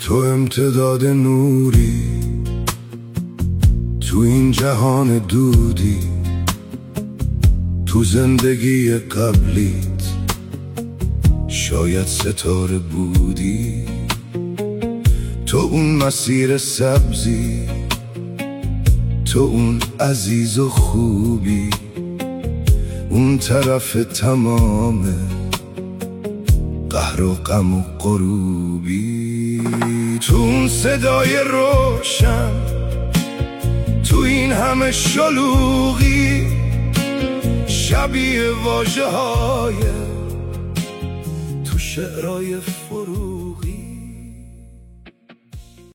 تو امتداد نوری تو این جهان دودی، تو زندگی قبلیت شاید ستاره بودی. تو اون مسیر سبزی، تو اون عزیز و خوبی، اون طرف تمام قهر و غم و غروبی. تو اون صدای روشن، تو این همه شلوغی، شبیه واژه های تو شعرهای